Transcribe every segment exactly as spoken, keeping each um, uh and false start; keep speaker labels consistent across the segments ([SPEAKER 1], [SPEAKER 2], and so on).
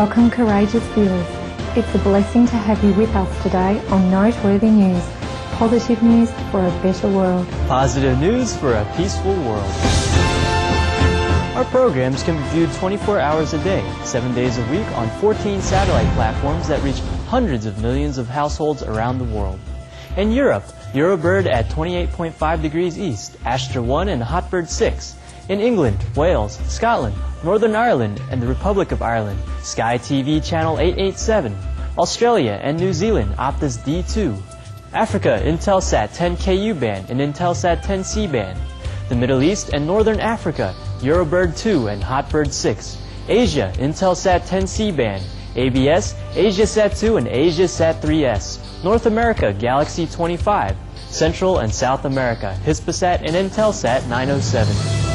[SPEAKER 1] Welcome, courageous viewers. It's a blessing to have you with us today on Noteworthy News, positive news for a better world.
[SPEAKER 2] Positive news for a peaceful world. Our programs can be viewed twenty-four hours a day, seven days a week on fourteen satellite platforms that reach hundreds of millions of households around the world. In Europe, Eurobird at twenty-eight point five degrees east, Astra one and Hotbird six. In England, Wales, Scotland, Northern Ireland, and the Republic of Ireland, Sky T V Channel eight eighty-seven. Australia and New Zealand, Optus D two. Africa, Intelsat ten K U band and Intelsat ten C band. The Middle East and Northern Africa, Eurobird two and Hotbird six. Asia, Intelsat ten C band. A B S, AsiaSat two and AsiaSat three S. North America, Galaxy twenty-five. Central and South America, Hispasat and Intelsat nine oh seven.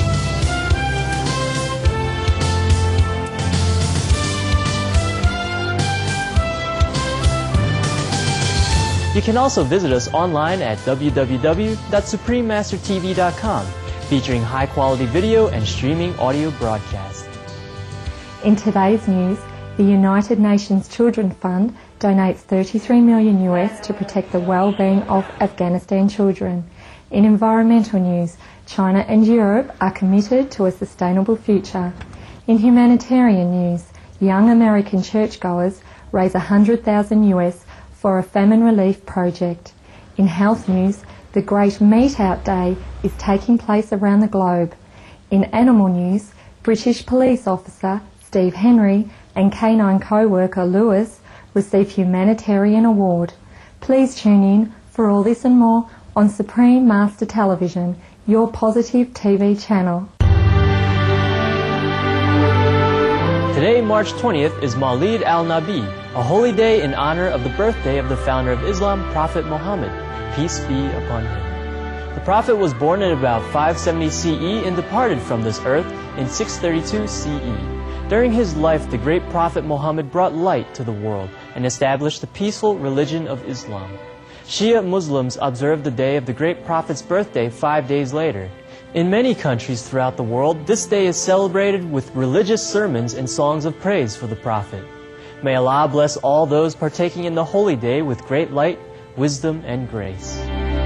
[SPEAKER 2] You can also visit us online at w w w dot supreme master t v dot com, featuring high-quality video and streaming audio broadcasts.
[SPEAKER 1] In today's news, the United Nations Children Fund donates thirty-three million U S to protect the well-being of Afghanistan children. In environmental news, China and Europe are committed to a sustainable future. In humanitarian news, young American churchgoers raise one hundred thousand U S for a famine relief project. In health news, the Great Meat Out Day is taking place around the globe. In animal news, British police officer Steve Henry and canine co-worker Lewis receive humanitarian award. Please tune in for all this and more on Supreme Master Television, your positive T V channel.
[SPEAKER 2] Today, March twentieth, is Mawlid al-Nabi, a holy day in honor of the birthday of the founder of Islam, Prophet Muhammad, peace be upon him. The Prophet was born in about five seventy C E and departed from this earth in six thirty-two C E. During his life, the great Prophet Muhammad brought light to the world and established the peaceful religion of Islam. Shia Muslims observe the day of the great Prophet's birthday five days later. In many countries throughout the world, this day is celebrated with religious sermons and songs of praise for the Prophet. May Allah bless all those partaking in the holy day with great light, wisdom, and grace.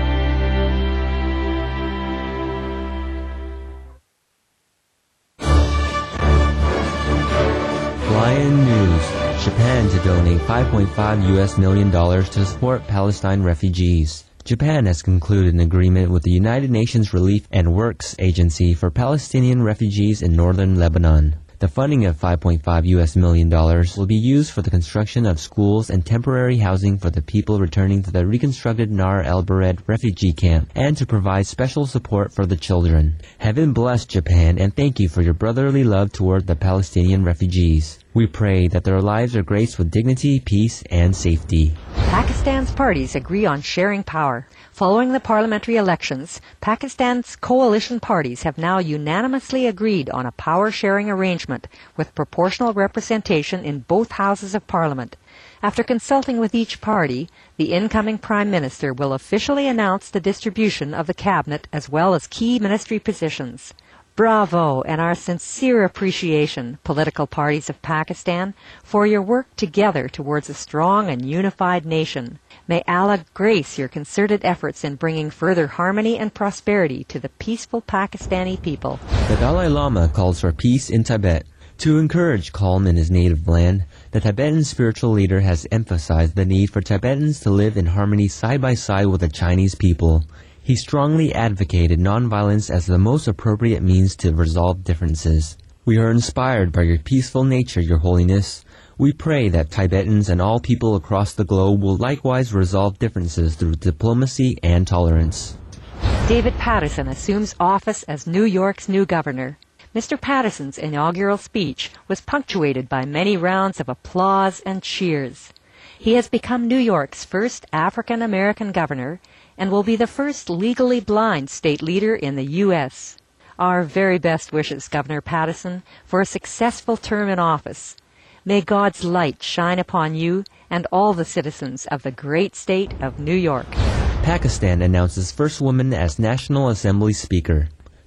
[SPEAKER 3] Lion News. Japan to donate five point five U S million dollars to support Palestine refugees. Japan has concluded an agreement with the United Nations Relief and Works Agency for Palestinian refugees in northern Lebanon. The funding of five point five U S million dollars will be used for the construction of schools and temporary housing for the people returning to the reconstructed Nar el-Bared refugee camp, and to provide special support for the children. Heaven bless Japan, and thank you for your brotherly love toward the Palestinian refugees. We pray that their lives are graced with dignity, peace, and safety.
[SPEAKER 4] Pakistan's parties agree on sharing power. Following the parliamentary elections, Pakistan's coalition parties have now unanimously agreed on a power-sharing arrangement with proportional representation in both houses of parliament. After consulting with each party, the incoming Prime Minister will officially announce the distribution of the cabinet as well as key ministry positions. Bravo and our sincere appreciation, political parties of Pakistan, for your work together towards a strong and unified nation. May Allah grace your concerted efforts in bringing further harmony and prosperity to the peaceful Pakistani people.
[SPEAKER 3] The Dalai Lama calls for peace in Tibet. To encourage calm in his native land, the Tibetan spiritual leader has emphasized the need for Tibetans to live in harmony side by side with the Chinese people. He strongly advocated nonviolence as the most appropriate means to resolve differences. We are inspired by your peaceful nature, Your Holiness. We pray that Tibetans and all people across the globe will likewise resolve differences through diplomacy and tolerance.
[SPEAKER 4] David Paterson assumes office as New York's new governor. Mister Paterson's inaugural speech was punctuated by many rounds of applause and cheers. He has become New York's first African-American governor and will be the first legally blind state leader in the U S Our very best wishes, Governor Paterson, for a successful term in office. May God's light shine upon you and all the citizens of the great state of New York.
[SPEAKER 3] Pakistan announces first woman as National Assembly Speaker.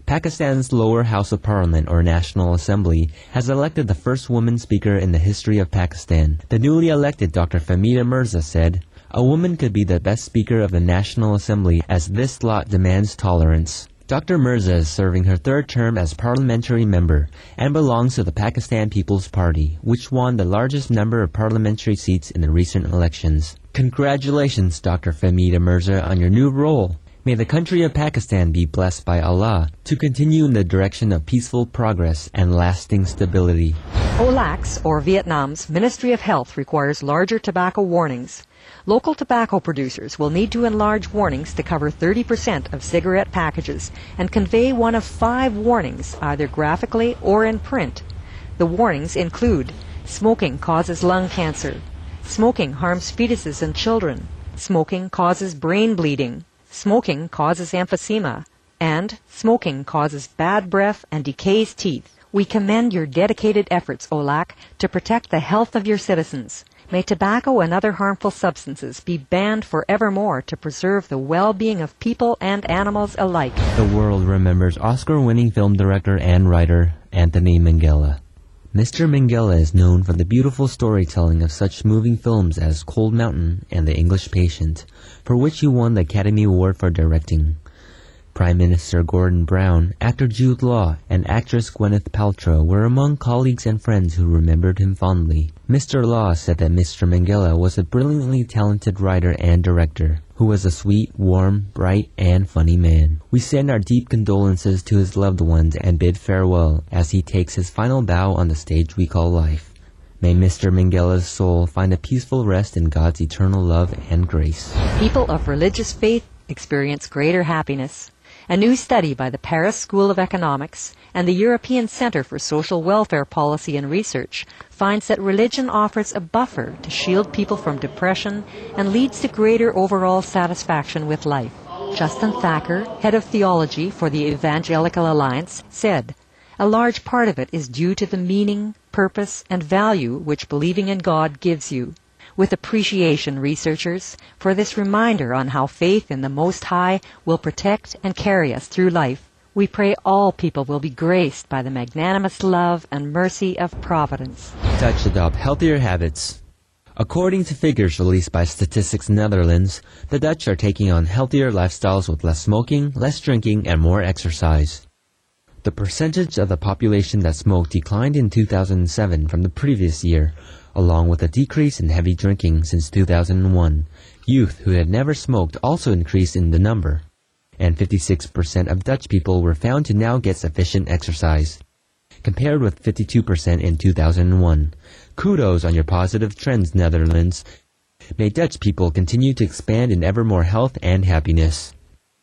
[SPEAKER 3] Pakistan's lower house of parliament, or National Assembly, has elected the first woman speaker in the history of Pakistan. The newly elected Doctor Famida Mirza said, "A woman could be the best speaker of the National Assembly as this lot demands tolerance." Doctor Mirza is serving her third term as parliamentary member and belongs to the Pakistan People's Party, which won the largest number of parliamentary seats in the recent elections. Congratulations, Doctor Famida Mirza, on your new role. May the country of Pakistan be blessed by Allah to continue in the direction of peaceful progress and lasting stability.
[SPEAKER 4] O L A C, or Vietnam's Ministry of Health, requires larger tobacco warnings. Local tobacco producers will need to enlarge warnings to cover thirty percent of cigarette packages and convey one of five warnings, either graphically or in print. The warnings include: smoking causes lung cancer, smoking harms fetuses and children, smoking causes brain bleeding, smoking causes emphysema, and smoking causes bad breath and decays teeth. We commend your dedicated efforts, O L A C, to protect the health of your citizens. May tobacco and other harmful substances be banned forevermore to preserve the well-being of people and animals alike.
[SPEAKER 3] The world remembers Oscar-winning film director and writer Anthony Minghella. Mister Minghella is known for the beautiful storytelling of such moving films as Cold Mountain and The English Patient, for which he won the Academy Award for directing. Prime Minister Gordon Brown, actor Jude Law, and actress Gwyneth Paltrow were among colleagues and friends who remembered him fondly. Mister Law said that Mister Minghella was a brilliantly talented writer and director, who was a sweet, warm, bright, and funny man. We send our deep condolences to his loved ones and bid farewell as he takes his final bow on the stage we call life. May Mister Minghella's soul find a peaceful rest in God's eternal love and grace.
[SPEAKER 4] People of religious faith experience greater happiness. A new study by the Paris School of Economics and the European Centre for Social Welfare Policy and Research finds that religion offers a buffer to shield people from depression and leads to greater overall satisfaction with life. Justin Thacker, head of theology for the Evangelical Alliance, said, "A large part of it is due to the meaning, purpose, and value which believing in God gives you. With appreciation, researchers, for this reminder on how faith in the Most High will protect and carry us through life, we pray all people will be graced by the magnanimous love and mercy of Providence."
[SPEAKER 3] Dutch adopt healthier habits. According to figures released by Statistics Netherlands, the Dutch are taking on healthier lifestyles with less smoking, less drinking, and more exercise. The percentage of the population that smoked declined in two thousand seven from the previous year, along with a decrease in heavy drinking since two thousand one. Youth who had never smoked also increased in the number, and fifty-six percent of Dutch people were found to now get sufficient exercise, compared with fifty-two percent in two thousand one. Kudos on your positive trends, Netherlands. May Dutch people continue to expand in ever more health and happiness.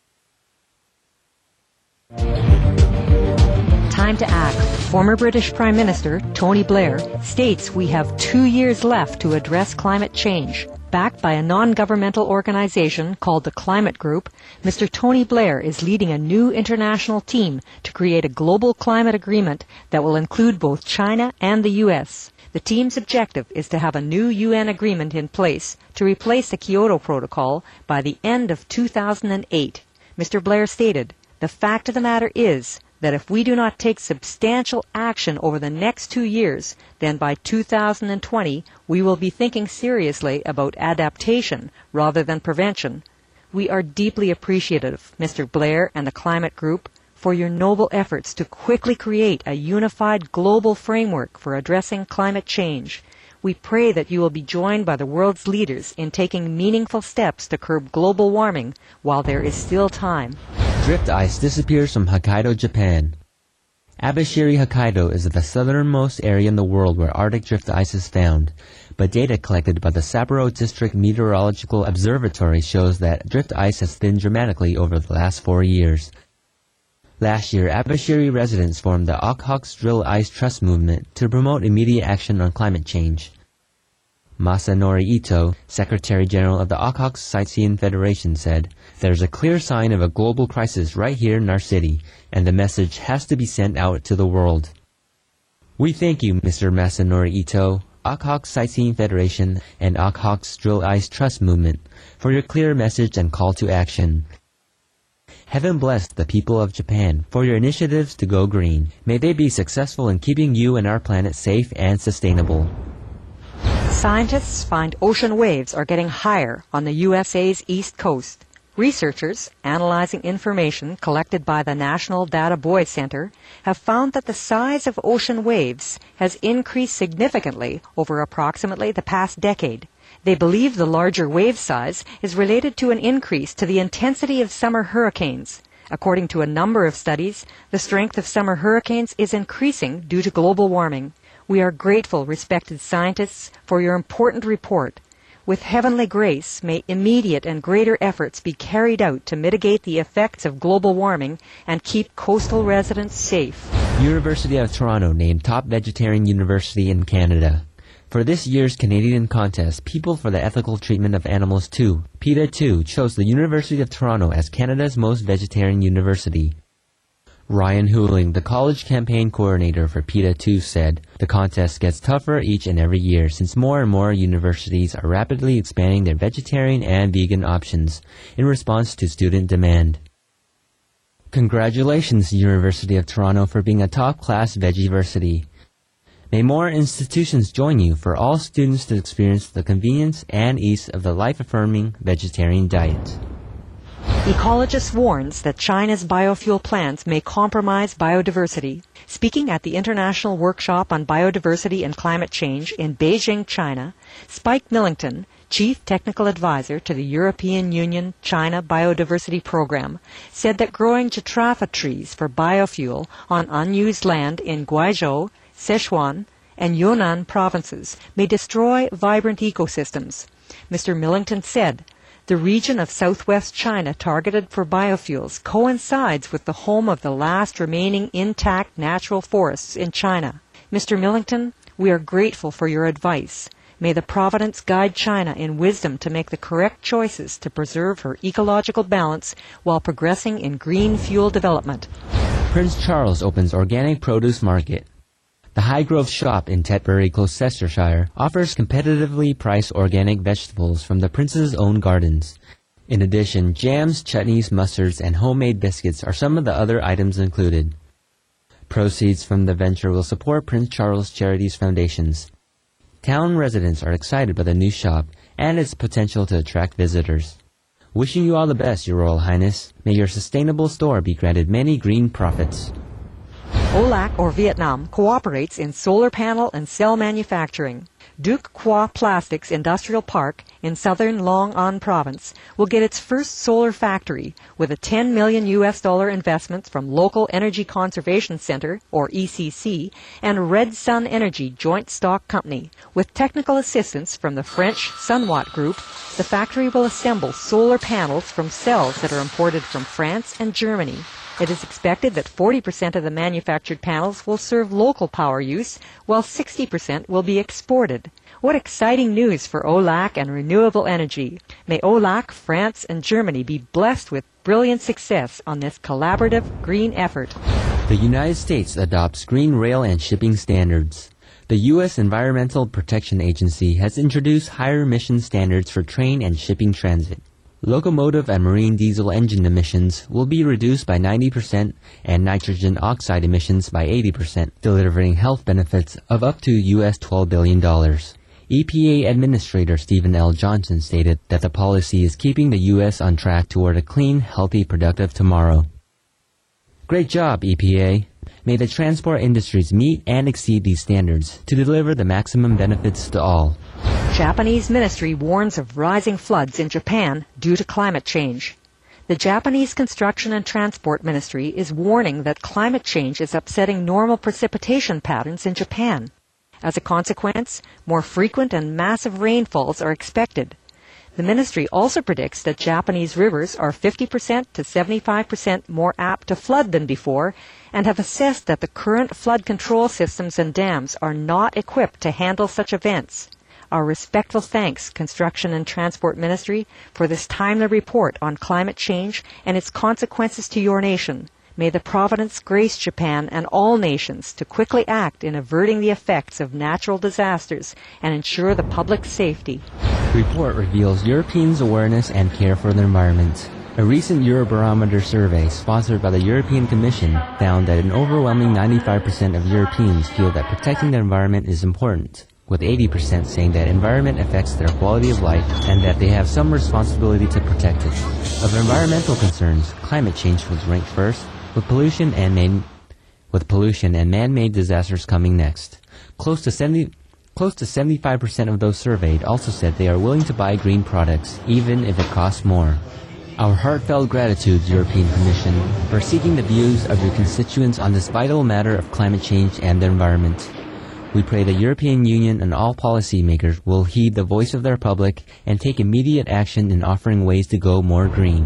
[SPEAKER 4] Time to act. Former British Prime Minister Tony Blair states we have two years left to address climate change. Backed by a non-governmental organization called the Climate Group, Mister Tony Blair is leading a new international team to create a global climate agreement that will include both China and the U S. The team's objective is to have a new U N agreement in place to replace the Kyoto Protocol by the end of two thousand eight. Mister Blair stated, "The fact of the matter is that if we do not take substantial action over the next two years, then by two thousand twenty we will be thinking seriously about adaptation rather than prevention. We are deeply appreciative, Mister Blair and the Climate Group, for your noble efforts to quickly create a unified global framework for addressing climate change. We pray that you will be joined by the world's leaders in taking meaningful steps to curb global warming while there is still time."
[SPEAKER 3] Drift ice disappears from Hokkaido, Japan. Abashiri, Hokkaido is the southernmost area in the world where Arctic drift ice is found, but data collected by the Sapporo District Meteorological Observatory shows that drift ice has thinned dramatically over the last four years. Last year, Abashiri residents formed the Okhok's Drill Ice Trust movement to promote immediate action on climate change. Masanori Ito, Secretary General of the Okhok Sightseeing Federation, said, "There's a clear sign of a global crisis right here in our city, and the message has to be sent out to the world." We thank you, Mister Masanori Ito, Okhok Sightseeing Federation, and Okhok's Drill Ice Trust movement, for your clear message and call to action. Heaven bless the people of Japan for your initiatives to go green. May they be successful in keeping you and our planet safe and sustainable.
[SPEAKER 4] Scientists find ocean waves are getting higher on the U S A's east coast. Researchers, analyzing information collected by the National Data Buoy Center, have found that the size of ocean waves has increased significantly over approximately the past decade. They believe the larger wave size is related to an increase to the intensity of summer hurricanes. According to a number of studies, the strength of summer hurricanes is increasing due to global warming. We are grateful, respected scientists, for your important report. With heavenly grace, may immediate and greater efforts be carried out to mitigate the effects of global warming and keep coastal residents safe.
[SPEAKER 3] University of Toronto named top vegetarian university in Canada. For this year's Canadian contest, People for the Ethical Treatment of Animals two, PETA two, chose the University of Toronto as Canada's most vegetarian university. Ryan Huling, the college campaign coordinator for PETA two, said, "The contest gets tougher each and every year since more and more universities are rapidly expanding their vegetarian and vegan options in response to student demand." Congratulations, University of Toronto, for being a top-class vegiversity. May more institutions join you for all students to experience the convenience and ease of the life-affirming vegetarian diet.
[SPEAKER 4] Ecologist warns that China's biofuel plants may compromise biodiversity. Speaking at the International Workshop on Biodiversity and Climate Change in Beijing, China, Spike Millington, Chief Technical Advisor to the European Union China Biodiversity Program, said that growing jatropha trees for biofuel on unused land in Guizhou, Sichuan, and Yunnan provinces may destroy vibrant ecosystems. Mister Millington said, "The region of southwest China targeted for biofuels coincides with the home of the last remaining intact natural forests in China. Mister Millington, we are grateful for your advice. May the Providence guide China in wisdom to make the correct choices to preserve her ecological balance while progressing in green fuel development."
[SPEAKER 3] Prince Charles opens organic produce market. The Highgrove shop in Tetbury, Gloucestershire, offers competitively priced organic vegetables from the Prince's own gardens. In addition, jams, chutneys, mustards, and homemade biscuits are some of the other items included. Proceeds from the venture will support Prince Charles Charities Foundations. Town residents are excited by the new shop and its potential to attract visitors. Wishing you all the best, Your Royal Highness. May your sustainable store be granted many green profits.
[SPEAKER 4] O L A C, or Vietnam, cooperates in solar panel and cell manufacturing. Duc Qua Plastics Industrial Park in southern Long An Province will get its first solar factory with a ten million U S dollar investment from Local Energy Conservation Center, or E C C, and Red Sun Energy Joint Stock Company. With technical assistance from the French Sunwatt Group, the factory will assemble solar panels from cells that are imported from France and Germany. It is expected that forty percent of the manufactured panels will serve local power use, while sixty percent will be exported. What exciting news for O L A C and renewable energy. May O L A C, France, and Germany be blessed with brilliant success on this collaborative green effort.
[SPEAKER 3] The United States adopts green rail and shipping standards. The U S Environmental Protection Agency has introduced higher emission standards for train and shipping transit. Locomotive and marine diesel engine emissions will be reduced by ninety percent and nitrogen oxide emissions by eighty percent, delivering health benefits of up to U S twelve billion dollars. E P A Administrator Stephen L. Johnson stated that the policy is keeping the U S on track toward a clean, healthy, productive tomorrow. Great job, E P A! May the transport industries meet and exceed these standards to deliver the maximum benefits to all.
[SPEAKER 4] Japanese ministry warns of rising floods in Japan due to climate change. The Japanese Construction and Transport Ministry is warning that climate change is upsetting normal precipitation patterns in Japan. As a consequence, more frequent and massive rainfalls are expected. The ministry also predicts that Japanese rivers are fifty percent to seventy-five percent more apt to flood than before, and have assessed that the current flood control systems and dams are not equipped to handle such events. Our respectful thanks, Construction and Transport Ministry, for this timely report on climate change and its consequences to your nation. May the Providence grace Japan and all nations to quickly act in averting the effects of natural disasters and ensure the public's safety.
[SPEAKER 3] Report reveals Europeans' awareness and care for the environment. A recent Eurobarometer survey sponsored by the European Commission found that an overwhelming ninety-five percent of Europeans feel that protecting the environment is important, with eighty percent saying that environment affects their quality of life and that they have some responsibility to protect it. Of environmental concerns, climate change was ranked first, with pollution and man- with pollution and man-made disasters coming next. Close to seventy Close to seventy-five percent of those surveyed also said they are willing to buy green products, even if it costs more. Our heartfelt gratitude, European Commission, for seeking the views of your constituents on this vital matter of climate change and the environment. We pray the European Union and all policymakers will heed the voice of their public and take immediate action in offering ways to go more green.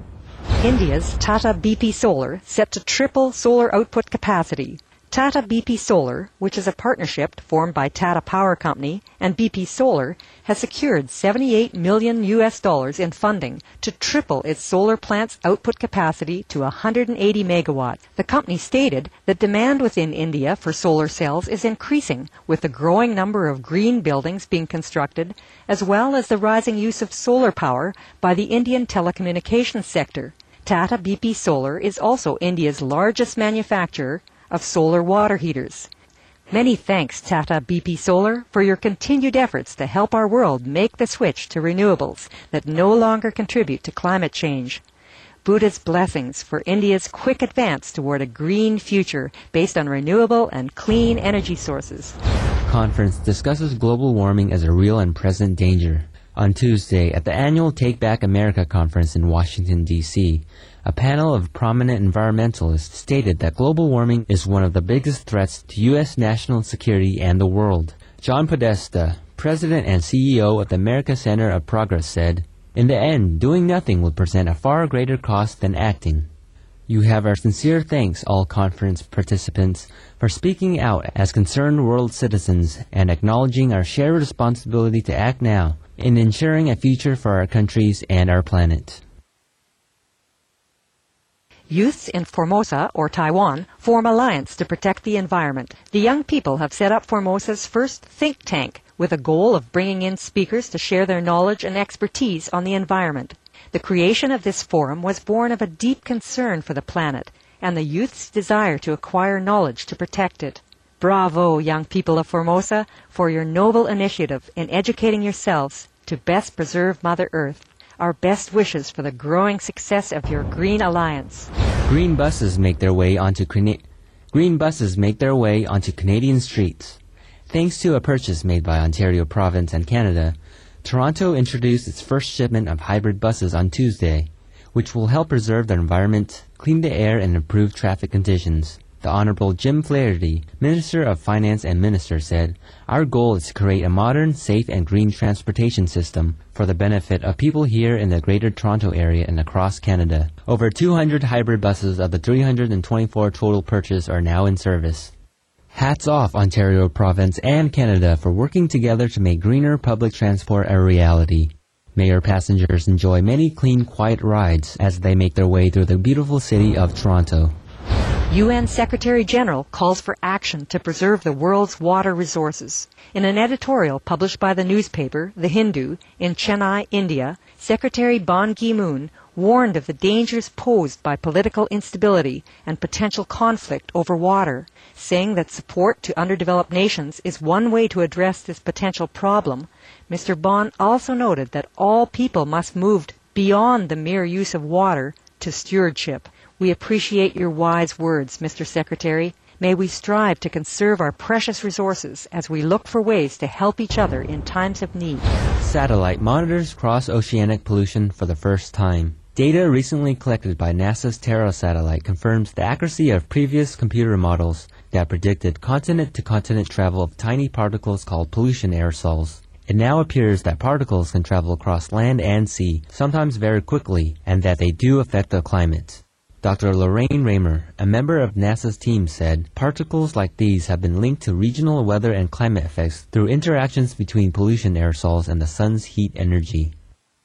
[SPEAKER 4] India's Tata B P Solar set to triple solar output capacity. Tata B P Solar, which is a partnership formed by Tata Power Company and B P Solar, has secured seventy-eight million U S dollars in funding to triple its solar plant's output capacity to one hundred eighty megawatts. The company stated that demand within India for solar cells is increasing, with the growing number of green buildings being constructed, as well as the rising use of solar power by the Indian telecommunications sector. Tata B P Solar is also India's largest manufacturer of solar water heaters. Many thanks, Tata B P Solar, for your continued efforts to help our world make the switch to renewables that no longer contribute to climate change. Buddha's blessings for India's quick advance toward a green future based on renewable and clean energy sources.
[SPEAKER 3] Conference discusses global warming as a real and present danger. On Tuesday, at the annual Take Back America conference in Washington, D C, a panel of prominent environmentalists stated that global warming is one of the biggest threats to U S national security and the world. John Podesta, president and C E O of the America Center of Progress, said, "In the end, doing nothing will present a far greater cost than acting." You have our sincere thanks, all conference participants, for speaking out as concerned world citizens and acknowledging our shared responsibility to act now in ensuring a future for our countries and our planet.
[SPEAKER 4] Youths in Formosa, or Taiwan, form alliance to protect the environment. The young people have set up Formosa's first think tank with a goal of bringing in speakers to share their knowledge and expertise on the environment. The creation of this forum was born of a deep concern for the planet and the youth's desire to acquire knowledge to protect it. Bravo, young people of Formosa, for your noble initiative in educating yourselves to best preserve Mother Earth. Our best wishes for the growing success of your Green Alliance.
[SPEAKER 3] Green buses make their way onto Cana- Green buses make their way onto Canadian streets. Thanks to a purchase made by Ontario Province and Canada, Toronto introduced its first shipment of hybrid buses on Tuesday, which will help preserve the environment, clean the air, and improve traffic conditions. The Honorable Jim Flaherty, Minister of Finance and Minister, said, "Our goal is to create a modern, safe, and green transportation system for the benefit of people here in the Greater Toronto Area and across Canada. Over two hundred hybrid buses of the three hundred twenty-four total purchased are now in service." Hats off, Ontario Province and Canada, for working together to make greener public transport a reality. May your passengers enjoy many clean, quiet rides as they make their way through the beautiful city of Toronto.
[SPEAKER 4] U N Secretary General calls for action to preserve the world's water resources. In an editorial published by the newspaper The Hindu in Chennai, India, Secretary Ban Ki-moon warned of the dangers posed by political instability and potential conflict over water, saying that support to underdeveloped nations is one way to address this potential problem. Mister Ban also noted that all people must move beyond the mere use of water to stewardship. We appreciate your wise words, Mister Secretary. May we strive to conserve our precious resources as we look for ways to help each other in times of need.
[SPEAKER 3] Satellite monitors cross-oceanic pollution for the first time. Data recently collected by NASA's Terra satellite confirms the accuracy of previous computer models that predicted continent-to-continent travel of tiny particles called pollution aerosols. It now appears that particles can travel across land and sea, sometimes very quickly, and that they do affect the climate. Doctor Lorraine Raymer, a member of NASA's team, said particles like these have been linked to regional weather and climate effects through interactions between pollution aerosols and the sun's heat energy.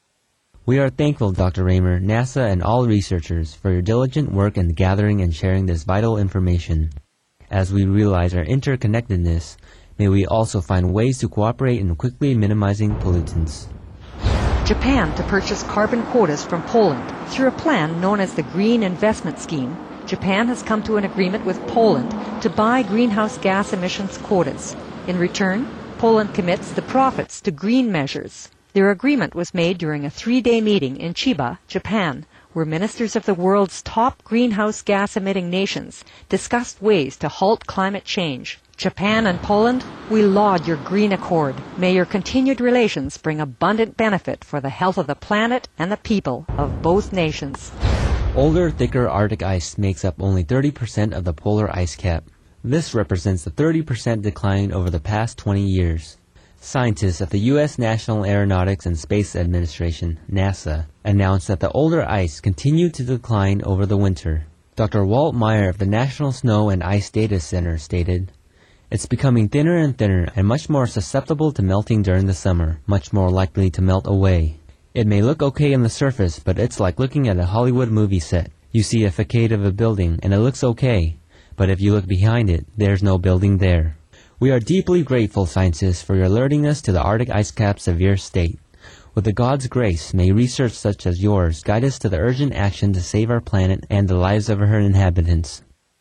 [SPEAKER 3] We are thankful, Doctor Raymer, NASA, and all researchers for your diligent work in gathering and sharing this vital information. As we realize our interconnectedness, may we also find ways to cooperate in quickly minimizing pollutants.
[SPEAKER 4] Japan to purchase carbon quotas from Poland. Through a plan known as the Green Investment Scheme, Japan has come to an agreement with Poland to buy greenhouse gas emissions quotas. In return, Poland commits the profits to green measures. Their agreement was made during a three-day meeting in Chiba, Japan, where ministers of the world's top greenhouse gas-emitting nations discussed ways to halt climate change. Japan and Poland, we laud your Green Accord. May your continued relations bring abundant benefit for the health of the planet and the people of both nations.
[SPEAKER 3] Older, thicker Arctic ice makes up only thirty percent of the polar ice cap. This represents a thirty percent decline over the past twenty years. Scientists at the U S National Aeronautics and Space Administration, NASA, announced that the older ice continued to decline over the winter. Doctor Walt Meyer of the National Snow and Ice Data Center stated, "It's becoming thinner and thinner and much more susceptible to melting during the summer, much more likely to melt away. It may look okay on the surface, but it's like looking at a Hollywood movie set. You see a facade of a building and it looks okay, but if you look behind it, there's no building there." We are deeply grateful, scientists, for your alerting us to the Arctic ice cap's severe state. With the God's grace, may research such as yours guide us to the urgent action to save our planet and the lives of her inhabitants.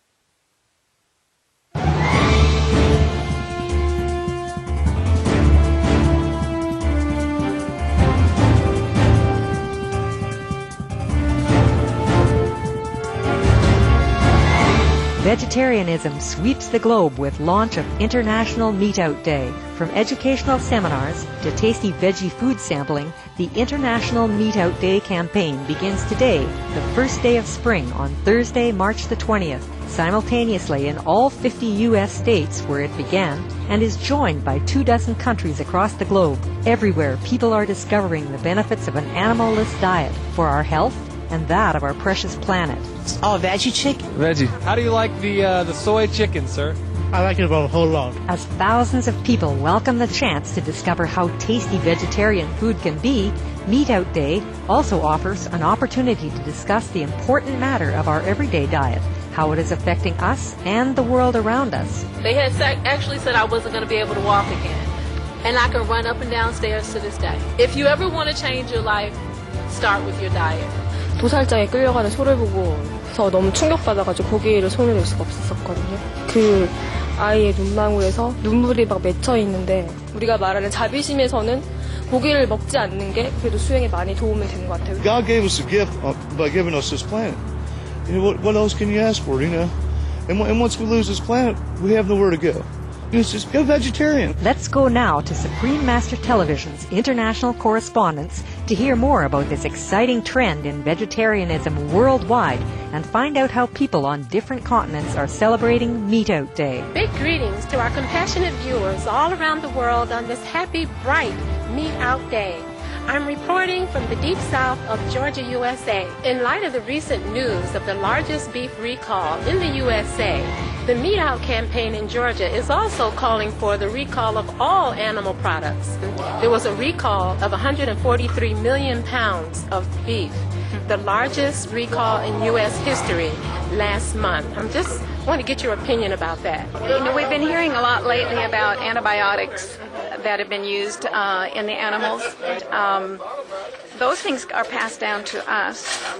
[SPEAKER 4] Vegetarianism sweeps the globe with launch of International Meat Out Day. From educational seminars to tasty veggie food sampling, the International Meat Out Day campaign begins today, the first day of spring, on Thursday, March the twentieth, simultaneously in all fifty U S states where it began, and is joined by two dozen countries across the globe. Everywhere, people are discovering the benefits of an animal-less diet for our health and that of our precious planet.
[SPEAKER 5] Oh, veggie chicken?
[SPEAKER 6] Veggie. How do you like the uh, the soy chicken, sir?
[SPEAKER 5] I like it a whole lot.
[SPEAKER 4] As thousands of people welcome the chance to discover how tasty vegetarian food can be, Meat Out Day also offers an opportunity to discuss the important matter of our everyday diet, how it is affecting us and the world around us.
[SPEAKER 7] They had actually said I wasn't going to be able to walk again, and I can run up and down stairs to this day. If you ever want to change your life, start with your diet.
[SPEAKER 8] 도살장에 끌려가는 소를 보고서 너무 충격받아가지고 고기를 손을 댈 수가 없었거든요. 그 아이의 눈망울에서 눈물이 막 맺혀 있는데 우리가 말하는 자비심에서는 고기를 먹지 않는 게 그래도 수행에 많이 도움이 되는 것 같아요.
[SPEAKER 9] God gave us a gift by giving us this planet. You know, what, what else can you ask for, you know? And, and once we lose this planet, we have nowhere to go. It's just go vegetarian.
[SPEAKER 4] Let's go now to Supreme Master Television's international correspondents to hear more about this exciting trend in vegetarianism worldwide and find out how people on different continents are celebrating Meat Out Day.
[SPEAKER 10] Big greetings to our compassionate viewers all around the world on this happy, bright Meat Out Day. I'm reporting from the deep south of Georgia, U S A. In light of the recent news of the largest beef recall in the U S A, the Meat Out campaign in Georgia is also calling for the recall of all animal products. There was a recall of one hundred forty-three million pounds of beef, the largest recall in U S history last month. I'm just want to get your opinion about that.
[SPEAKER 11] You know, we've been hearing a lot lately about antibiotics that have been used uh, in the animals. Um, those things are passed down to us,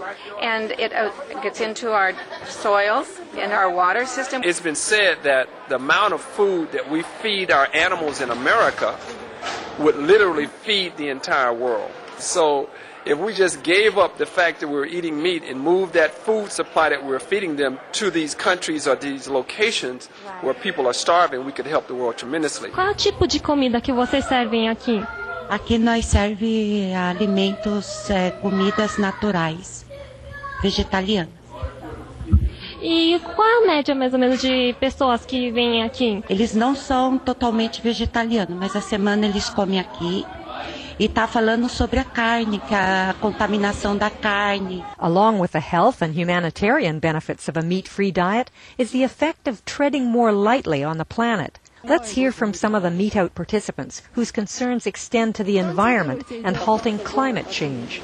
[SPEAKER 11] and it uh, gets into our soils, in our water system.
[SPEAKER 12] It's been said that the amount of food that we feed our animals in America would literally feed the entire world. So if we just gave up the fact that we're eating meat and moved that food supply that we're feeding them to these countries or these locations where people are starving, we could help the world tremendously.
[SPEAKER 13] Qual é o tipo de comida que vocês servem aqui?
[SPEAKER 14] Aqui nós serve alimentos, é, comidas naturais, vegetarianas.
[SPEAKER 13] E qual é a média, mais ou menos, de pessoas que vêm aqui?
[SPEAKER 14] Eles não são totalmente vegetarianos, mas a semana eles comem aqui. E está falando sobre a carne, que a contaminação da carne.
[SPEAKER 4] Along with the health and humanitarian benefits of a meat-free diet is the effect of treading more lightly on the planet. Let's hear from some of the Meat Out participants whose concerns extend to the environment and halting climate change.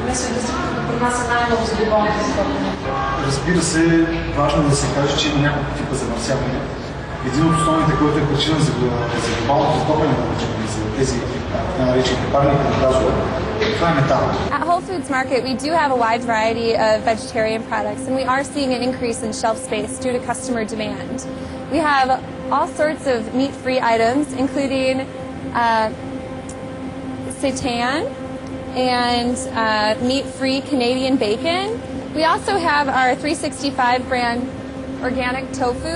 [SPEAKER 15] Мисля да при нас е най-много заболяването за това. Разбира се, важно е да се каже, че има няколко типа замърсявания. Един от основните, който е причина за глобалното затопляне за тези наречени парникови газове, това е метал.
[SPEAKER 16] At Whole Foods Market, we do have a wide variety of vegetarian products, and we are seeing an increase in shelf space due to customer demand. We have all sorts of meat-free items, including uh, seitan and uh, meat-free Canadian bacon. We also have our three sixty-five brand organic tofu,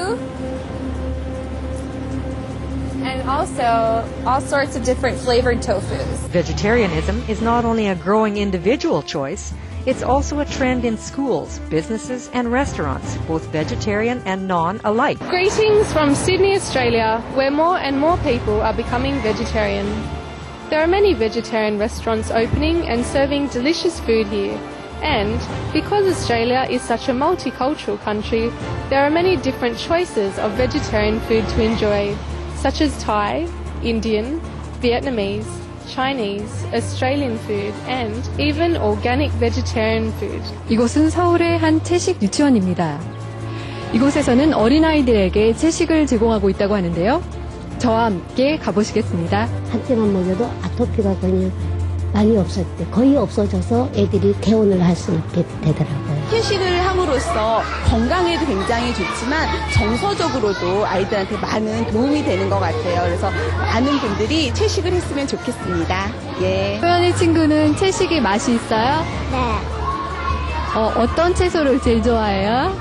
[SPEAKER 16] and also all sorts of different flavored tofus.
[SPEAKER 4] Vegetarianism is not only a growing individual choice, it's also a trend in schools, businesses and restaurants, both vegetarian and non alike.
[SPEAKER 17] Greetings from Sydney, Australia, where more and more people are becoming vegetarian. There are many vegetarian restaurants opening and serving delicious food here. And because Australia is such a multicultural country, there are many different choices of vegetarian food to enjoy, such as Thai, Indian, Vietnamese, Chinese, Australian food, and even organic vegetarian food.
[SPEAKER 18] 이곳은 서울의 한 채식 유치원입니다. 이곳에서는 어린아이들에게 채식을 제공하고 있다고 하는데요. 저와 함께 가보시겠습니다.
[SPEAKER 19] 한 끼만 먹여도 아토피가 그냥 많이 없을 때 거의 없어져서 애들이 개원을 할 수 있게 되더라고요.
[SPEAKER 20] 채식을 함으로써 건강에도 굉장히 좋지만 정서적으로도 아이들한테 많은 도움이 되는 것 같아요. 그래서 많은 분들이 채식을 했으면 좋겠습니다. 예.
[SPEAKER 18] 소연이 친구는 채식이 맛이 있어요?
[SPEAKER 19] 네.
[SPEAKER 18] 어, 어떤 채소를 제일 좋아해요?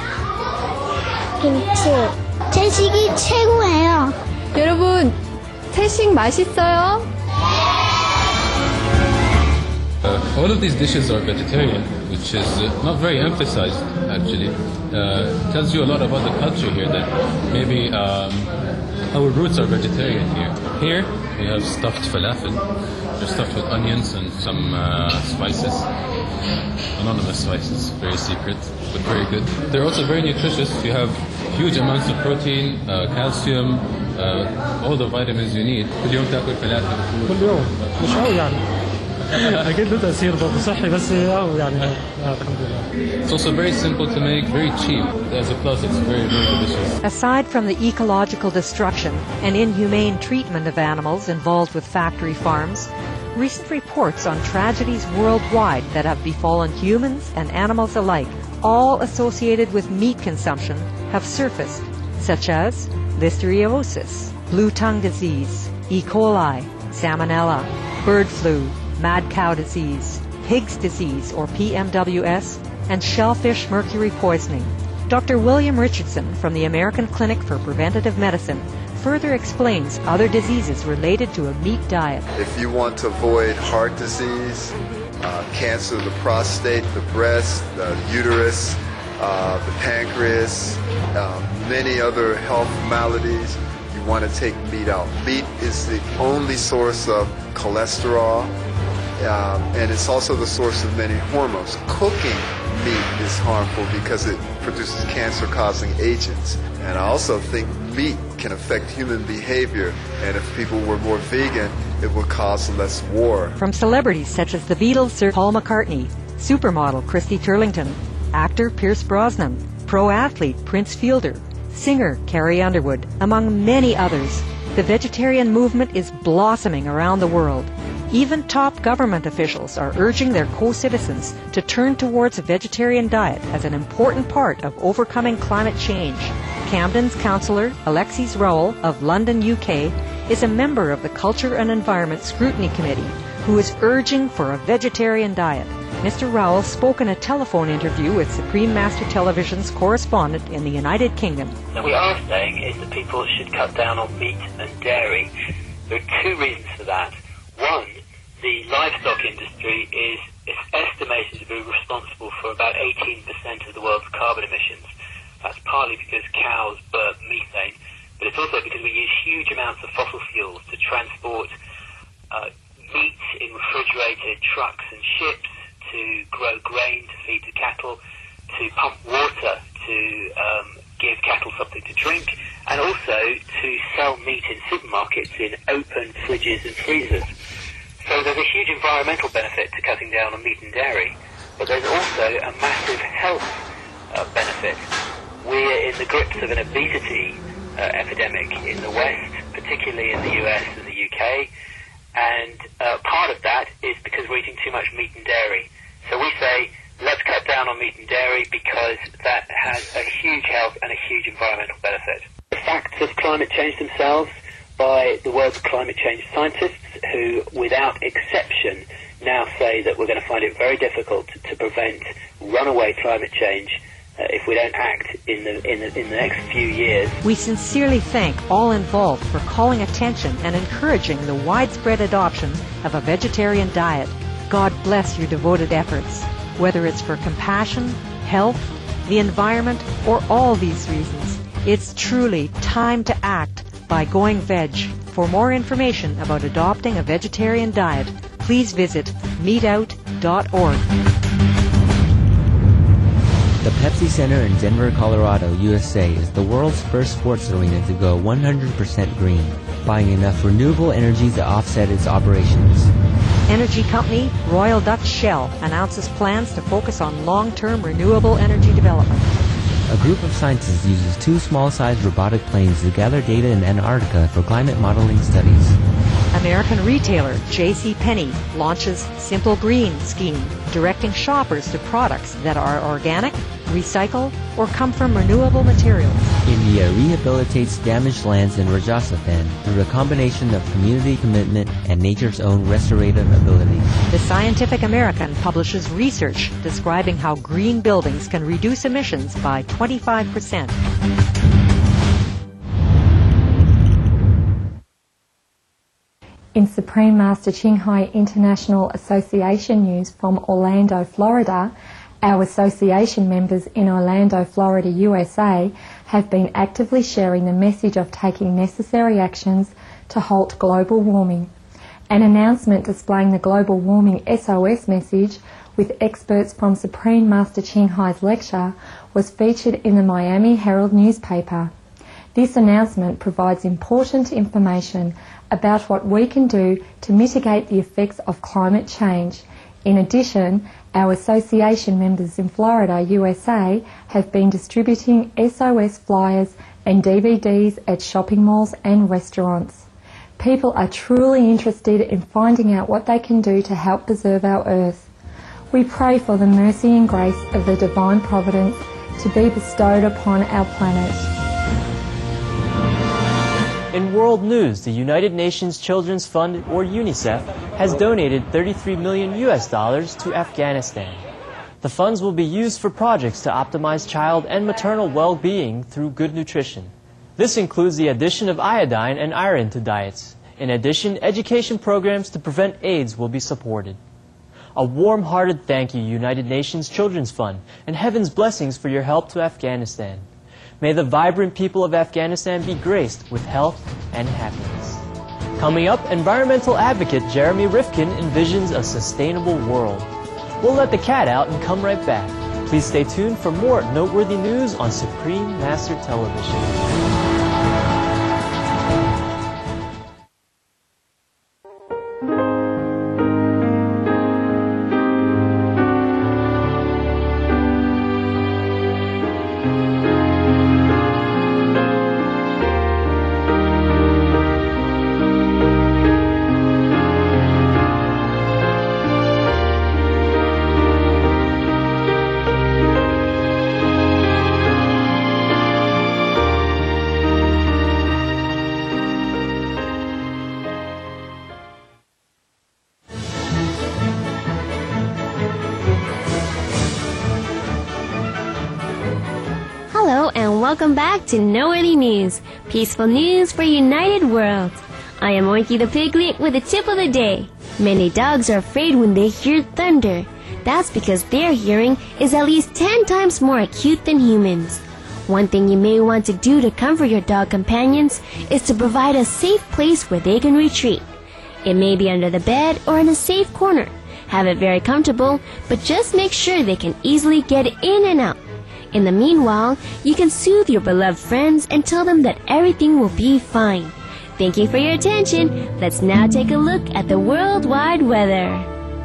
[SPEAKER 19] 김치. 채식이 최고예요.
[SPEAKER 18] 여러분, 채식 맛있어요?
[SPEAKER 21] Uh, all of these dishes are vegetarian, which is uh, not very emphasized, actually. Uh, tells you a lot about the culture here, that maybe um, our roots are vegetarian here. Here, we have stuffed falafel. They're stuffed with onions and some uh, spices. Anonymous spices, very secret, but very good. They're also very nutritious. You have huge amounts of protein, uh, calcium, uh, all the vitamins you need. كل يوم تاكل فلافل.
[SPEAKER 5] كل يوم مش قوي يعني. أكيد له تأثير برضه صحي بس يعني الحمد لله.
[SPEAKER 21] It's also very simple to make, very cheap. As a plus, it's very, very delicious.
[SPEAKER 4] Aside from the ecological destruction and inhumane treatment of animals involved with factory farms, recent reports on tragedies worldwide that have befallen humans and animals alike, all associated with meat consumption, have surfaced, such as listeriosis, blue tongue disease, E. coli, salmonella, bird flu, mad cow disease, pig's disease or P M W S, and shellfish mercury poisoning. Doctor William Richardson from the American Clinic for Preventative Medicine further explains other diseases related to a meat diet.
[SPEAKER 22] If you want to avoid heart disease, uh, cancer of the prostate, the breast, the uterus, uh, the pancreas, uh, many other health maladies, you want to take meat out. Meat is the only source of cholesterol, um, and it's also the source of many hormones. Cooking meat is harmful because it produces cancer-causing agents. And I also think meat can affect human behavior, and if people were more vegan, it would cause less war.
[SPEAKER 4] From celebrities such as the Beatles' Sir Paul McCartney, supermodel Christy Turlington, actor Pierce Brosnan, pro athlete Prince Fielder, singer Carrie Underwood, among many others, the vegetarian movement is blossoming around the world. Even top government officials are urging their co-citizens to turn towards a vegetarian diet as an important part of overcoming climate change. Camden's councillor, Alexis Rowell of London, U K, is a member of the Culture and Environment Scrutiny Committee who is urging for a vegetarian diet. Mister Rowell spoke in a telephone interview with Supreme Master Television's correspondent in the United Kingdom.
[SPEAKER 23] What we are saying is that people should cut down on meat and dairy. There are two reasons for that. One, the livestock industry is, is estimated to be responsible for about eighteen percent of the world's carbon emissions. That's partly because cows burn methane, but it's also because we use huge amounts of fossil fuels to transport uh, meat in refrigerated trucks and ships, to grow grain to feed the cattle, to pump water to um, give cattle something to drink, and also to sell meat in supermarkets in open fridges and freezers.
[SPEAKER 1] So there's a huge environmental benefit to cutting down on meat and dairy, but there's also a massive health uh, benefit. We're in the grips of an obesity uh, epidemic in the West, particularly in the U S and the U K, and uh, part of that is because we're eating too much meat and dairy. So we say, let's cut down on meat and dairy because that has a huge health and a huge environmental benefit. The facts of climate change themselves by the world's climate change scientists, who without exception now say that we're going to find it very difficult to prevent runaway climate change uh, if we don't act in the, in, the, in the next few years.
[SPEAKER 4] We sincerely thank all involved for calling attention and encouraging the widespread adoption of a vegetarian diet. God bless your devoted efforts. Whether it's for compassion, health, the environment, or all these reasons, it's truly time to act by going veg. For more information about adopting a vegetarian diet, please visit meat out dot org.
[SPEAKER 2] The Pepsi Center in Denver, Colorado, U S A is the world's first sports arena to go one hundred percent green, buying enough renewable energy to offset its operations.
[SPEAKER 4] Energy company Royal Dutch Shell announces plans to focus on long-term renewable energy development.
[SPEAKER 2] A group of scientists uses two small-sized robotic planes to gather data in Antarctica for climate modeling studies.
[SPEAKER 4] American retailer J C Penney launches Simple Green scheme, directing shoppers to products that are organic, recycle, or come from renewable materials.
[SPEAKER 2] India rehabilitates damaged lands in Rajasthan through a combination of community commitment and nature's own restorative ability.
[SPEAKER 4] The Scientific American publishes research describing how green buildings can reduce emissions by twenty-five percent.
[SPEAKER 3] In Supreme Master Ching Hai International Association news from Orlando, Florida, our association members in Orlando, Florida, U S A have been actively sharing the message of taking necessary actions to halt global warming. An announcement displaying the global warming S O S message with experts from Supreme Master Ching Hai's lecture was featured in the Miami Herald newspaper. This announcement provides important information about what we can do to mitigate the effects of climate change. In addition, our association members in Florida, U S A, have been distributing S O S flyers and D V Ds at shopping malls and restaurants. People are truly interested in finding out what they can do to help preserve our Earth. We pray for the mercy and grace of the Divine Providence to be bestowed upon our planet.
[SPEAKER 24] In world news, the United Nations Children's Fund, or UNICEF, has donated thirty-three million U S dollars to Afghanistan. The funds will be used for projects to optimize child and maternal well-being through good nutrition. This includes the addition of iodine and iron to diets. In addition, education programs to prevent AIDS will be supported. A warm-hearted thank you, United Nations Children's Fund, and heaven's blessings for your help to Afghanistan. May the vibrant people of Afghanistan be graced with health and happiness. Coming up, environmental advocate Jeremy Rifkin envisions a sustainable world. We'll let the cat out and come right back. Please stay tuned for more noteworthy news on Supreme Master Television.
[SPEAKER 25] Welcome back to Noteworthy News, peaceful news for a united world. I am Oinky the Piglet with a tip of the day. Many dogs are afraid when they hear thunder. That's because their hearing is at least ten times more acute than humans. One thing you may want to do to comfort your dog companions is to provide a safe place where they can retreat. It may be under the bed or in a safe corner. Have it very comfortable, but just make sure they can easily get in and out. In the meanwhile, you can soothe your beloved friends and tell them that everything will be fine. Thank you for your attention. Let's now take a look at the worldwide weather.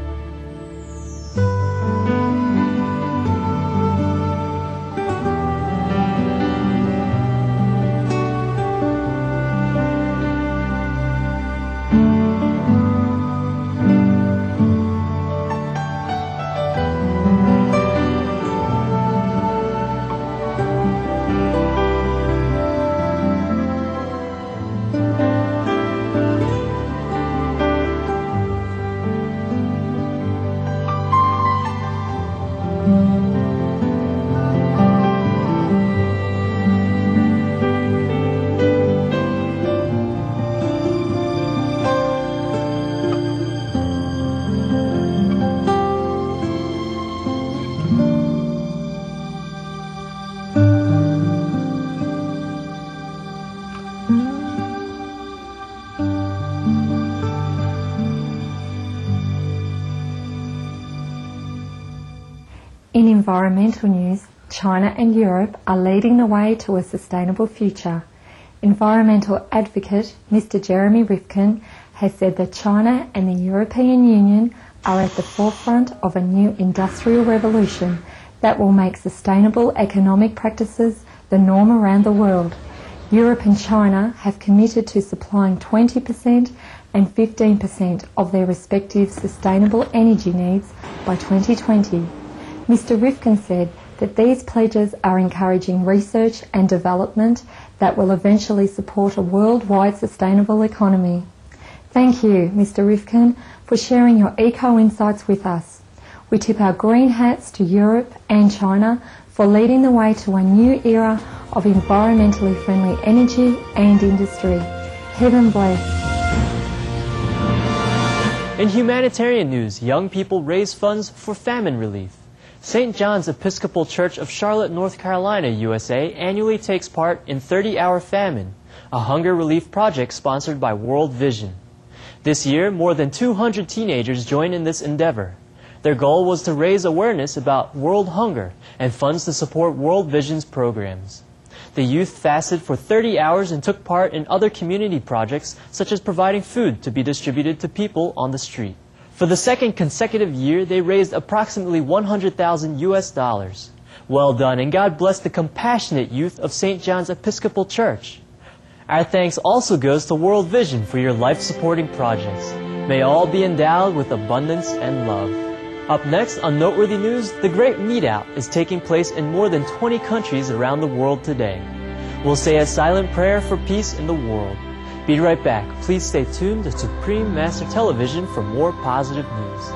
[SPEAKER 3] In environmental news, China and Europe are leading the way to a sustainable future. Environmental advocate Mister Jeremy Rifkin has said that China and the European Union are at the forefront of a new industrial revolution that will make sustainable economic practices the norm around the world. Europe and China have committed to supplying twenty percent and fifteen percent of their respective sustainable energy needs by twenty twenty. Mister Rifkin said that these pledges are encouraging research and development that will eventually support a worldwide sustainable economy. Thank you, Mister Rifkin, for sharing your eco-insights with us. We tip our green hats to Europe and China for leading the way to a new era of environmentally friendly energy and industry. Heaven bless.
[SPEAKER 24] In humanitarian news, young people raise funds for famine relief. Saint John's Episcopal Church of Charlotte, North Carolina, U S A annually takes part in thirty hour Famine, a hunger relief project sponsored by World Vision. This year, more than two hundred teenagers joined in this endeavor. Their goal was to raise awareness about world hunger and funds to support World Vision's programs. The youth fasted for thirty hours and took part in other community projects, such as providing food to be distributed to people on the street. For the second consecutive year, they raised approximately one hundred thousand U S dollars. Well done, and God bless the compassionate youth of Saint John's Episcopal Church. Our thanks also goes to World Vision for your life-supporting projects. May all be endowed with abundance and love. Up next on Noteworthy News, the Great Meat Out is taking place in more than twenty countries around the world today. We'll say a silent prayer for peace in the world. Be right back. Please stay tuned to Supreme Master Television for more positive news.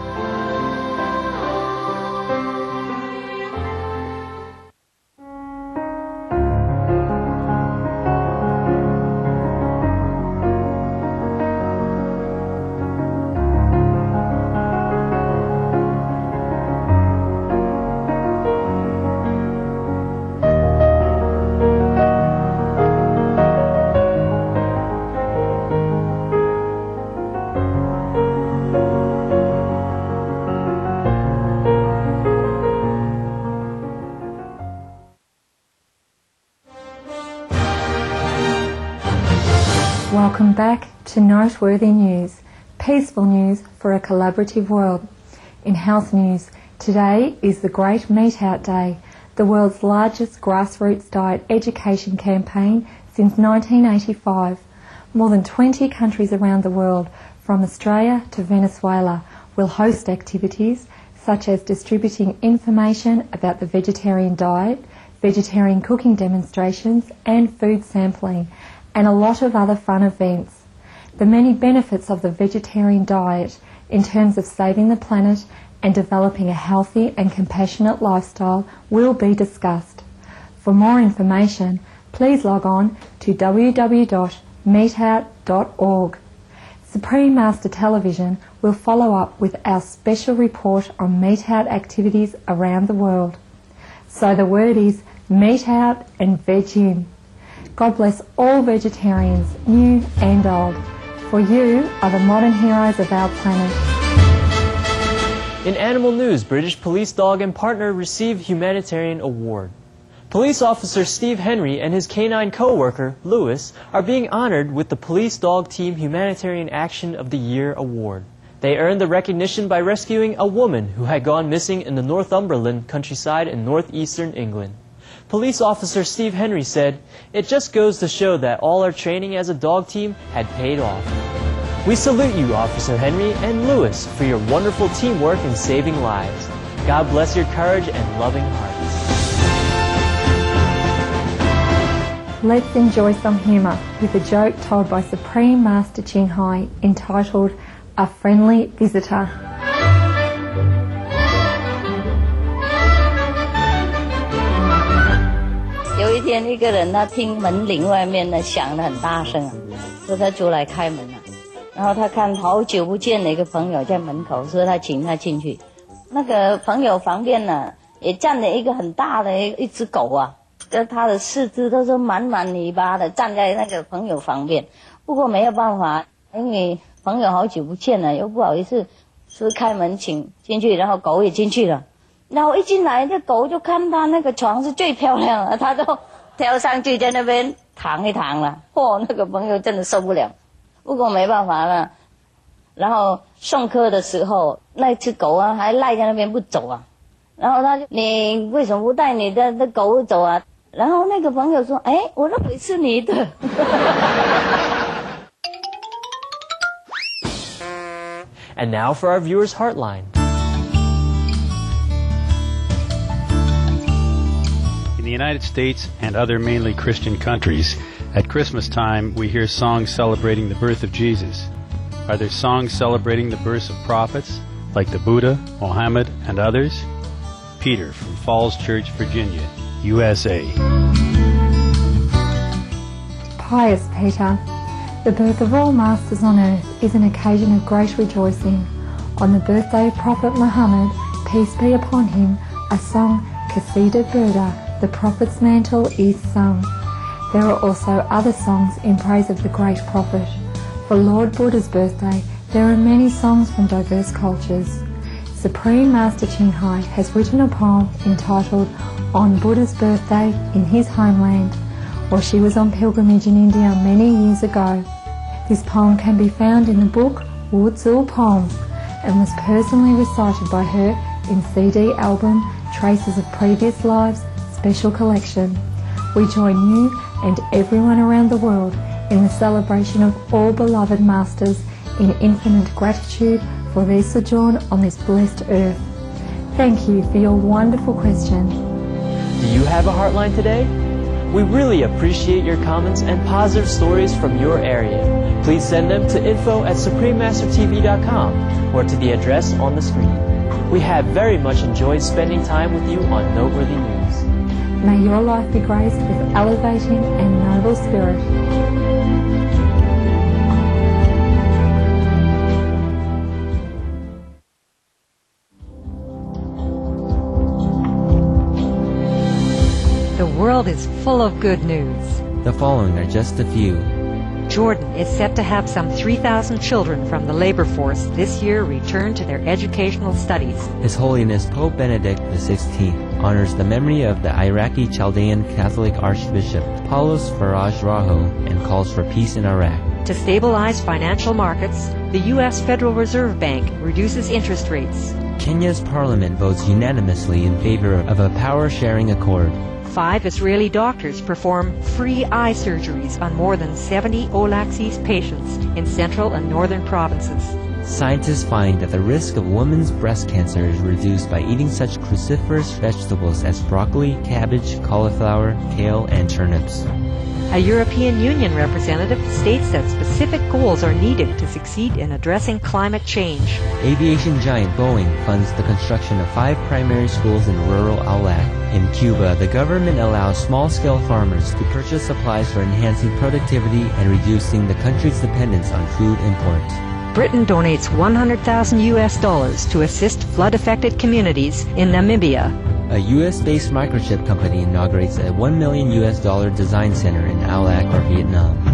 [SPEAKER 3] Welcome back to Noteworthy News, peaceful news for a collaborative world. In health news, today is the Great Meat Out Day, the world's largest grassroots diet education campaign since nineteen eighty-five. More than twenty countries around the world, from Australia to Venezuela, will host activities such as distributing information about the vegetarian diet, vegetarian cooking demonstrations and food sampling, and a lot of other fun events. The many benefits of the vegetarian diet in terms of saving the planet and developing a healthy and compassionate lifestyle will be discussed. For more information, please log on to w w w dot meat out dot org. Supreme Master Television will follow up with our special report on meat out activities around the world. So the word is meat out and veg in. God bless all vegetarians, new and old, for you are the modern heroes of our planet.
[SPEAKER 24] In animal news, British police dog and partner receive humanitarian award. Police officer Steve Henry and his canine co-worker, Lewis, are being honored with the Police Dog Team Humanitarian Action of the Year award. They earned the recognition by rescuing a woman who had gone missing in the Northumberland countryside in northeastern England. Police officer Steve Henry said, "It just goes to show that all our training as a dog team had paid off." We salute you, Officer Henry and Lewis, for your wonderful teamwork in saving lives. God bless your courage and loving hearts.
[SPEAKER 3] Let's enjoy some humour with a joke told by Supreme Master Ching Hai entitled A Friendly Visitor.
[SPEAKER 6] 有一天，一个人他听门铃外面呢响得很大声啊，所以他就来开门了。然后他看好久不见的一个朋友在门口，所以他请他进去。那个朋友旁边呢也站了一个很大的一只狗啊。 跟他的四肢都是满满泥巴的，站在那个朋友旁边。不过没有办法，因为朋友好久不见了，又不好意思，是开门请进去，然后狗也进去了。然后一进来，这狗就看他那个床是最漂亮的，他都跳上去在那边躺一躺了。嚯、哦，那个朋友真的受不了。不过没办法了。然后送客的时候，那只狗啊还赖在那边不走啊。然后他就，你为什么不带你的的狗走啊？ 然后那个朋友说：“哎，我认为是你的。”
[SPEAKER 24] And now for our viewers' Heartline.
[SPEAKER 7] In the United States and other mainly Christian countries, at Christmas time we hear songs celebrating the birth of Jesus. Are there songs celebrating the births of prophets, like the Buddha, Mohammed, and others? Peter from Falls Church, Virginia, U S A.
[SPEAKER 3] Pious Peter, the birth of all masters on earth is an occasion of great rejoicing. On the birthday of Prophet Muhammad, peace be upon him, a song, Qasida Burda, the Prophet's mantle, is sung. There are also other songs in praise of the great Prophet. For Lord Buddha's birthday, there are many songs from diverse cultures. Supreme Master Ching Hai has written a poem entitled On Buddha's Birthday in His Homeland, while she was on pilgrimage in India many years ago. This poem can be found in the book Wu Tzu Poems and was personally recited by her in C D album Traces of Previous Lives Special Collection. We join you and everyone around the world in the celebration of all beloved masters in infinite gratitude for their sojourn on this blessed earth. Thank you for your wonderful question.
[SPEAKER 24] Do you have a Heartline today? We really appreciate your comments and positive stories from your area. Please send them to info at supreme master t v dot com or to the address on the screen. We have very much enjoyed spending time with you on Noteworthy News.
[SPEAKER 3] May your life be graced with elevating and noble spirit.
[SPEAKER 4] The world is full of good news.
[SPEAKER 2] The following are just a few.
[SPEAKER 4] Jordan is set to have some three thousand children from the labor force this year return to their educational studies.
[SPEAKER 2] His Holiness Pope Benedict the sixteenth honors the memory of the Iraqi Chaldean Catholic Archbishop Paulos Faraj Raho and calls for peace in Iraq.
[SPEAKER 4] To stabilize financial markets, the U S Federal Reserve Bank reduces interest rates.
[SPEAKER 2] Kenya's parliament votes unanimously in favor of a power-sharing accord.
[SPEAKER 4] Five Israeli doctors perform free eye surgeries on more than seventy Olaxes patients in central and northern provinces.
[SPEAKER 2] Scientists find that the risk of women's breast cancer is reduced by eating such cruciferous vegetables as broccoli, cabbage, cauliflower, kale, and turnips.
[SPEAKER 4] A European Union representative states that specific goals are needed to succeed in addressing climate change.
[SPEAKER 2] Aviation giant Boeing funds the construction of five primary schools in rural Aulac. In Cuba, the government allows small-scale farmers to purchase supplies for enhancing productivity and reducing the country's dependence on food imports.
[SPEAKER 4] Britain donates one hundred thousand U S dollars to assist flood-affected communities in Namibia.
[SPEAKER 2] A U S-based microchip company inaugurates a one million U S dollar design center in Aulac, or Vietnam.